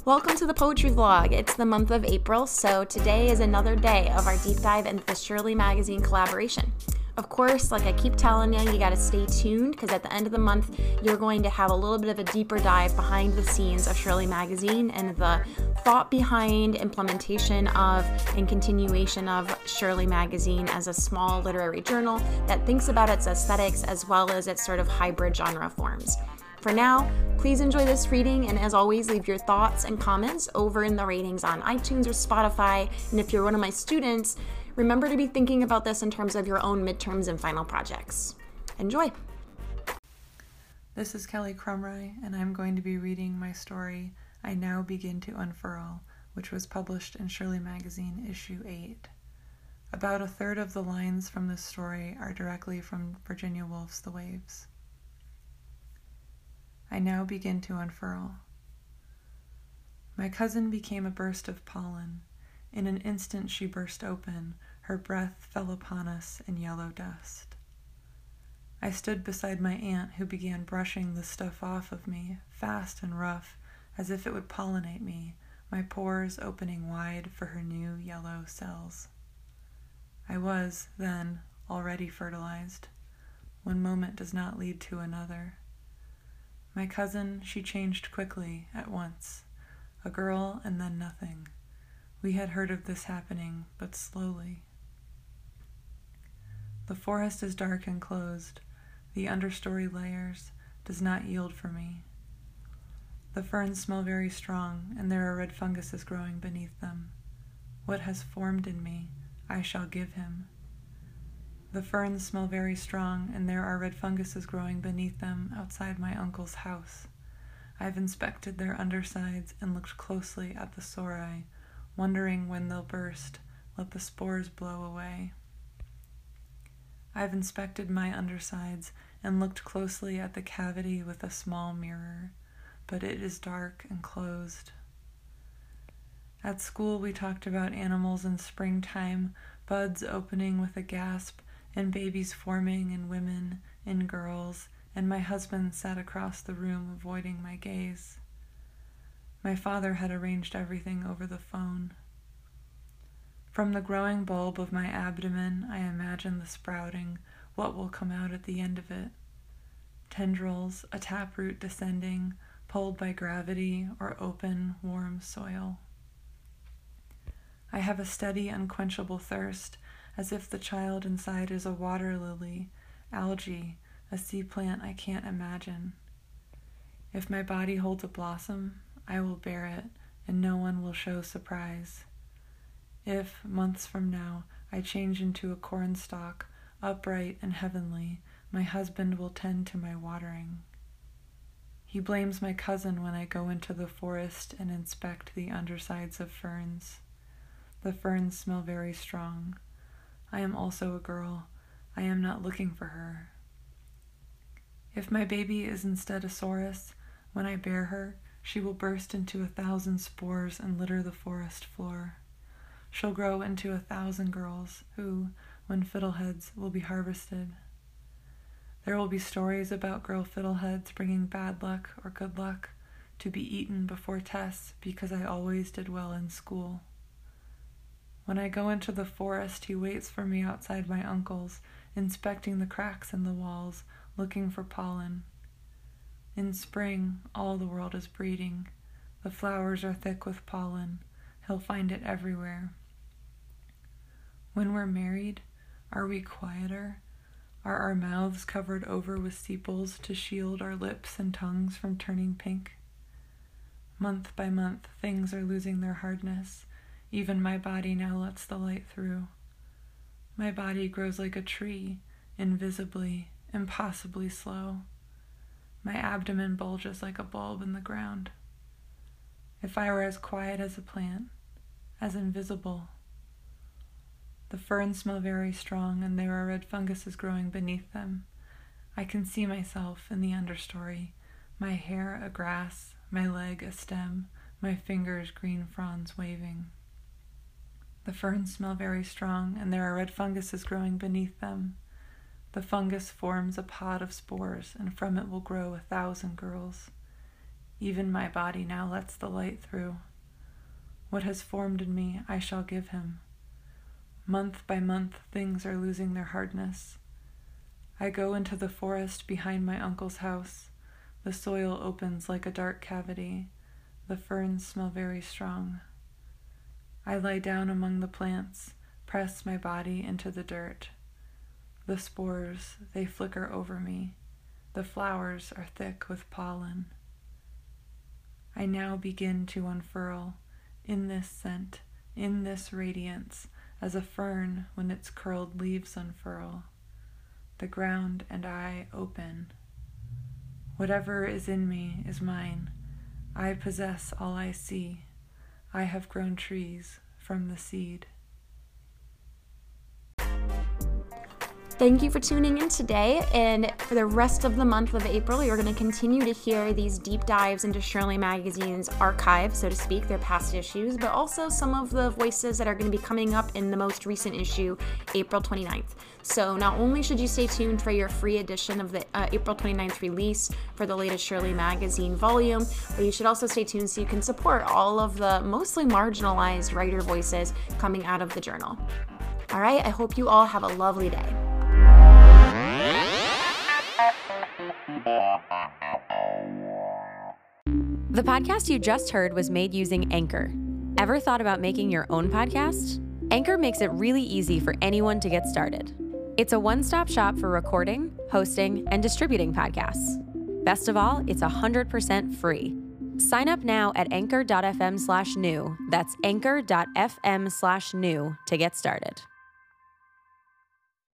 Welcome to the Poetry Vlog. It's the month of April, so today is another day of our deep dive into the Shirley Magazine collaboration. Of course, like I keep telling you, you gotta stay tuned because at the end of the month, you're going to have a little bit of a deeper dive behind the scenes of Shirley Magazine and the thought behind implementation of and continuation of Shirley Magazine as a small literary journal that thinks about its aesthetics as well as its sort of hybrid genre forms. For now, please enjoy this reading, and as always, leave your thoughts and comments over in the ratings on iTunes or Spotify. And if you're one of my students, remember to be thinking about this in terms of your own midterms and final projects. Enjoy! This is Kelly Crumry, and I'm going to be reading my story, I Now Begin to Unfurl, which was published in Shirley Magazine, issue 8. About a third of the lines from this story are directly from Virginia Woolf's The Waves. I now begin to unfurl. My cousin became a burst of pollen. In an instant she burst open, her breath fell upon us in yellow dust. I stood beside my aunt, who began brushing the stuff off of me, fast and rough, as if it would pollinate me, my pores opening wide for her new yellow cells. I was, then, already fertilized. One moment does not lead to another. My cousin, she changed quickly, at once. A girl and then nothing. We had heard of this happening, but slowly. The forest is dark and closed. The understory layers does not yield for me. The ferns smell very strong, and there are red funguses growing beneath them. What has formed in me, I shall give him. The ferns smell very strong, and there are red funguses growing beneath them outside my uncle's house. I've inspected their undersides and looked closely at the sori, wondering when they'll burst, let the spores blow away. I've inspected my undersides and looked closely at the cavity with a small mirror, but it is dark and closed. At school we talked about animals in springtime, buds opening with a gasp, and babies forming in women, in girls, and my husband sat across the room avoiding my gaze. My father had arranged everything over the phone. From the growing bulb of my abdomen, I imagine the sprouting, what will come out at the end of it. Tendrils, a taproot descending, pulled by gravity or open, warm soil. I have a steady, unquenchable thirst, as if the child inside is a water lily, algae, a sea plant I can't imagine. If my body holds a blossom, I will bear it, and no one will show surprise. If, months from now, I change into a cornstalk, upright and heavenly, my husband will tend to my watering. He blames my cousin when I go into the forest and inspect the undersides of ferns. The ferns smell very strong. I am also a girl. I am not looking for her. If my baby is instead a sorus, when I bear her, she will burst into 1,000 spores and litter the forest floor. She'll grow into 1,000 girls who, when fiddleheads, will be harvested. There will be stories about girl fiddleheads bringing bad luck or good luck, to be eaten before tests because I always did well in school. When I go into the forest, he waits for me outside my uncle's, inspecting the cracks in the walls, looking for pollen. In spring, all the world is breeding. The flowers are thick with pollen. He'll find it everywhere. When we're married, are we quieter? Are our mouths covered over with sepals to shield our lips and tongues from turning pink? Month by month, things are losing their hardness. Even my body now lets the light through. My body grows like a tree, invisibly, impossibly slow. My abdomen bulges like a bulb in the ground. If I were as quiet as a plant, as invisible. The ferns smell very strong, and there are red funguses growing beneath them. I can see myself in the understory, my hair a grass, my leg a stem, my fingers green fronds waving. The ferns smell very strong, and there are red funguses growing beneath them. The fungus forms a pod of spores, and from it will grow 1,000 girls. Even my body now lets the light through. What has formed in me, I shall give him. Month by month, things are losing their hardness. I go into the forest behind my uncle's house. The soil opens like a dark cavity. The ferns smell very strong. I lie down among the plants, press my body into the dirt. The spores, they flicker over me. The flowers are thick with pollen. I now begin to unfurl, in this scent, in this radiance, as a fern when its curled leaves unfurl. The ground and I open. Whatever is in me is mine. I possess all I see. I have grown trees from the seed. Thank you for tuning in today, and for the rest of the month of April, you're going to continue to hear these deep dives into Shirley Magazine's archive, so to speak, their past issues, but also some of the voices that are going to be coming up in the most recent issue, April 29th. So not only should you stay tuned for your free edition of the April 29th release for the latest Shirley Magazine volume, but you should also stay tuned so you can support all of the mostly marginalized writer voices coming out of the journal. All right, I hope you all have a lovely day. The podcast you just heard was made using Anchor. Ever thought about making your own podcast? Anchor makes it really easy for anyone to get started. It's a one-stop shop for recording, hosting, and distributing podcasts. Best of all, it's 100% free. Sign up now at anchor.fm/new. That's anchor.fm/new to get started.